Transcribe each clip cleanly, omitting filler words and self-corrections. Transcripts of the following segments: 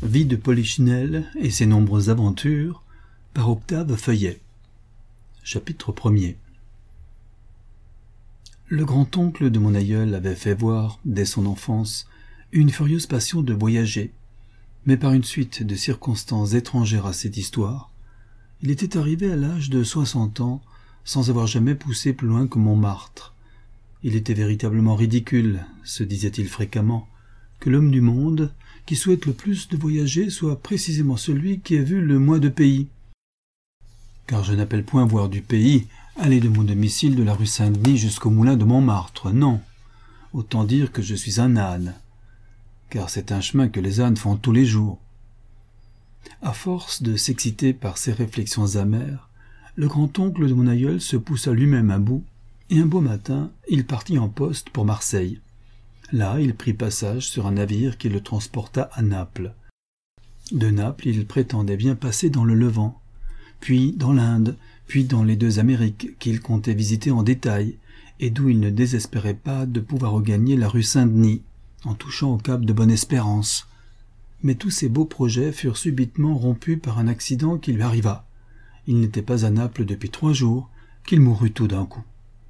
Vie de Polichinelle et ses nombreuses aventures par Octave Feuillet. Chapitre 1er. Le grand-oncle de mon aïeul avait fait voir, dès son enfance, une furieuse passion de voyager, mais par une suite de circonstances étrangères à cette histoire, il était arrivé à l'âge de 60 ans sans avoir jamais poussé plus loin que Montmartre. Il était véritablement ridicule, se disait-il fréquemment, que l'homme du monde, qui souhaite le plus de voyager, soit précisément celui qui a vu le moins de pays. Car je n'appelle point voir du pays aller de mon domicile de la rue Saint-Denis jusqu'au moulin de Montmartre, non. Autant dire que je suis un âne, car c'est un chemin que les ânes font tous les jours. À force de s'exciter par ces réflexions amères, le grand-oncle de mon aïeul se poussa lui-même à bout, et un beau matin, il partit en poste pour Marseille. Là, il prit passage sur un navire qui le transporta à Naples. De Naples, il prétendait bien passer dans le Levant, puis dans l'Inde, puis dans les deux Amériques qu'il comptait visiter en détail, et d'où il ne désespérait pas de pouvoir regagner la rue Saint-Denis, en touchant au cap de Bonne-Espérance. Mais tous ces beaux projets furent subitement rompus par un accident qui lui arriva. Il n'était pas à Naples depuis 3 jours qu'il mourut tout d'un coup.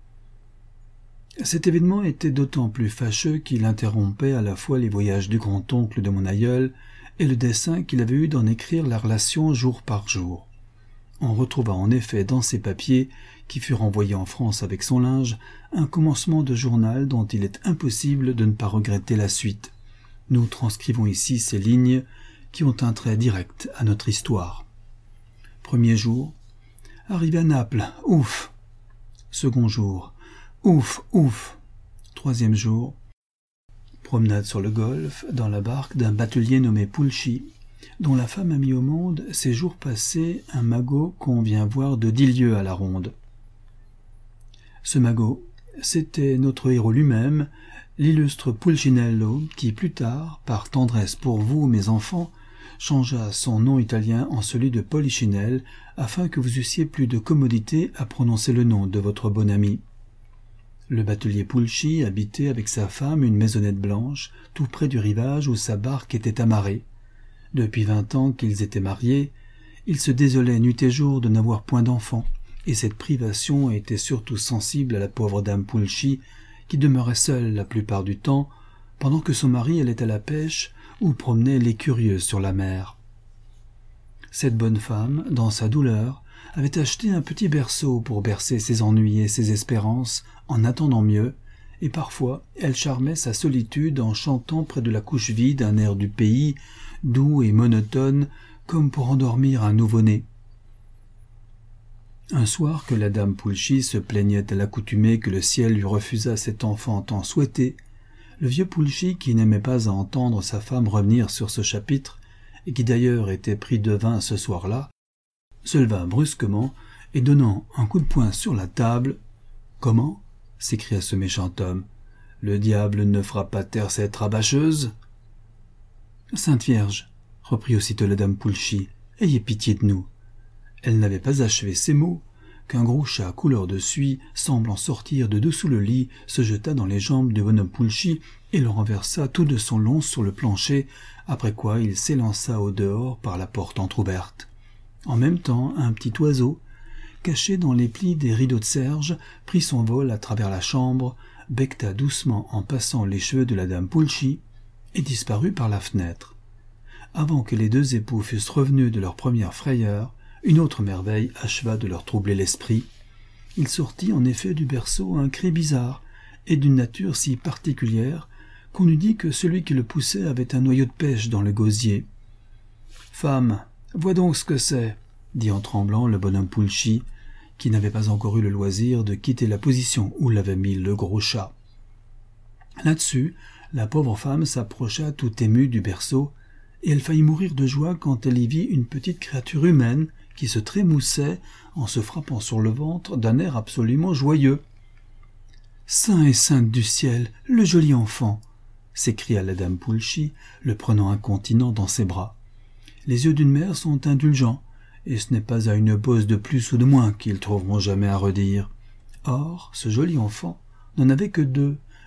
Cet événement était d'autant plus fâcheux qu'il interrompait à la fois les voyages du grand-oncle de mon aïeul et le dessein qu'il avait eu d'en écrire la relation jour par jour. On retrouva en effet dans ces papiers, qui furent envoyés en France avec son linge, un commencement de journal dont il est impossible de ne pas regretter la suite. Nous transcrivons ici ces lignes qui ont un trait direct à notre histoire. Premier jour, arrivé à Naples, ouf. Second jour, ouf, ouf. Troisième jour, promenade sur le golfe, dans la barque d'un batelier nommé Pulci, dont la femme a mis au monde ces jours passés un magot qu'on vient voir de 10 lieues à la ronde. Ce magot, c'était notre héros lui-même, l'illustre Pulcinello, qui plus tard, par tendresse pour vous, mes enfants, changea son nom italien en celui de Polichinelle, afin que vous eussiez plus de commodité à prononcer le nom de votre bon ami. Le batelier Pulci habitait avec sa femme une maisonnette blanche, tout près du rivage où sa barque était amarrée. Depuis 20 ans qu'ils étaient mariés, ils se désolaient nuit et jour de n'avoir point d'enfants, et cette privation était surtout sensible à la pauvre dame Pulci, qui demeurait seule la plupart du temps, pendant que son mari allait à la pêche ou promenait les curieux sur la mer. Cette bonne femme, dans sa douleur, avait acheté un petit berceau pour bercer ses ennuis et ses espérances, en attendant mieux, et parfois elle charmait sa solitude en chantant près de la couche vide un air du pays, doux et monotone, comme pour endormir un nouveau-né. Un soir que la dame Pulci se plaignait à l'accoutumée que le ciel lui refusât cet enfant tant souhaité, le vieux Pulci, qui n'aimait pas à entendre sa femme revenir sur ce chapitre, et qui d'ailleurs était pris de vin ce soir-là, se leva brusquement et donnant un coup de poing sur la table. « Comment » s'écria ce méchant homme. « Le diable ne fera pas taire cette rabâcheuse ?» « Sainte Vierge » reprit aussitôt la dame Pulci, « ayez pitié de nous. » Elle n'avait pas achevé ces mots qu'un gros chat couleur de suie, semblant sortir de dessous le lit, se jeta dans les jambes du bonhomme Pulci et le renversa tout de son long sur le plancher, après quoi il s'élança au dehors par la porte entr'ouverte. En même temps, un petit oiseau, caché dans les plis des rideaux de serge, prit son vol à travers la chambre, becqueta doucement en passant les cheveux de la dame Pulci et disparut par la fenêtre. Avant que les deux époux fussent revenus de leur première frayeur, une autre merveille acheva de leur troubler l'esprit. Il sortit en effet du berceau un cri bizarre, et d'une nature si particulière qu'on eût dit que celui qui le poussait avait un noyau de pêche dans le gosier. « Femme, vois donc ce que c'est » dit en tremblant le bonhomme Pulci, qui n'avait pas encore eu le loisir de quitter la position où l'avait mis le gros chat. Là-dessus, la pauvre femme s'approcha tout émue du berceau, et elle faillit mourir de joie quand elle y vit une petite créature humaine qui se trémoussait en se frappant sur le ventre d'un air absolument joyeux. « Saint et sainte du ciel, le joli enfant !» s'écria la dame Pulci, le prenant incontinent dans ses bras. « Les yeux d'une mère sont indulgents, et ce n'est pas à une bosse de plus ou de moins qu'ils trouveront jamais à redire. Or, ce joli enfant n'en avait que 2,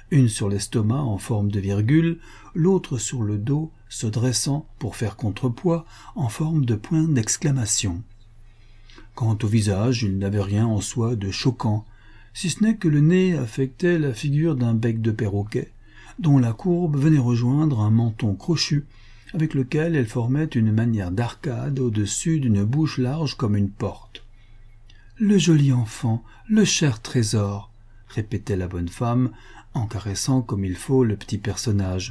une sur l'estomac en forme de virgule, l'autre sur le dos, se dressant, pour faire contrepoids, en forme de point d'exclamation. Quant au visage, il n'avait rien en soi de choquant, si ce n'est que le nez affectait la figure d'un bec de perroquet, dont la courbe venait rejoindre un menton crochu, avec lequel elle formait une manière d'arcade au-dessus d'une bouche large comme une porte. « Le joli enfant, le cher trésor !» répétait la bonne femme, en caressant comme il faut le petit personnage.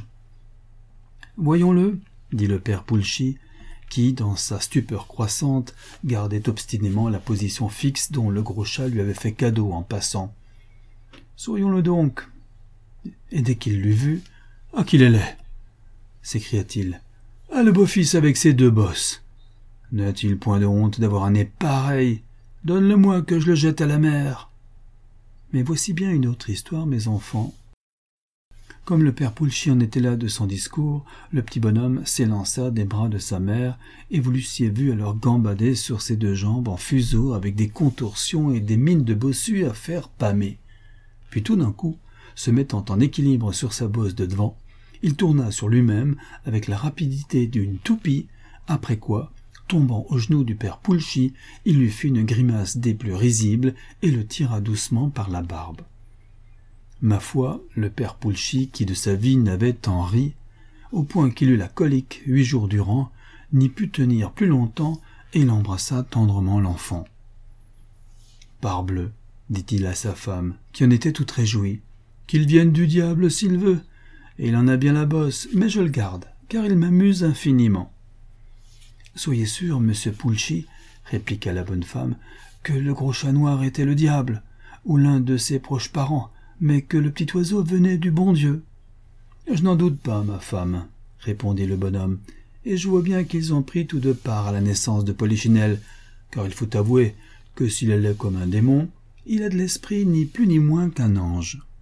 « Voyons-le, » dit le père Poulchy, qui, dans sa stupeur croissante, gardait obstinément la position fixe dont le gros chat lui avait fait cadeau en passant. « Sourions-le donc !» Et dès qu'il l'eut vu, « Ah, qu'il est laid !» s'écria-t-il. « Ah, le beau-fils avec ses 2 bosses ! N'a-t-il point de honte d'avoir un nez pareil ? Donne-le-moi que je le jette à la mer. » Mais voici bien une autre histoire, mes enfants. Comme le père Poulchy en était là de son discours, le petit bonhomme s'élança des bras de sa mère, et vous l'eussiez vu alors gambader sur ses 2 jambes en fuseau avec des contorsions et des mines de bossu à faire pâmer. Puis tout d'un coup, se mettant en équilibre sur sa bosse de devant, il tourna sur lui-même avec la rapidité d'une toupie, après quoi, tombant aux genoux du père Poulchy, il lui fit une grimace des plus risibles et le tira doucement par la barbe. Ma foi, le père Poulchy, qui de sa vie n'avait tant ri, au point qu'il eut la colique 8 jours durant, n'y put tenir plus longtemps, et il embrassa tendrement l'enfant. « Parbleu, dit-il à sa femme, qui en était toute réjouie, qu'il vienne du diable s'il veut, et il en a bien la bosse, mais je le garde, car il m'amuse infiniment. » « Soyez sûr, monsieur Poulchy, répliqua la bonne femme, que le gros chat noir était le diable, ou l'un de ses proches parents, mais que le petit oiseau venait du bon Dieu. »« Je n'en doute pas, ma femme, répondit le bonhomme, et je vois bien qu'ils ont pris tous 2 part à la naissance de Polichinelle, car il faut avouer que s'il est laid comme un démon, il a de l'esprit ni plus ni moins qu'un ange.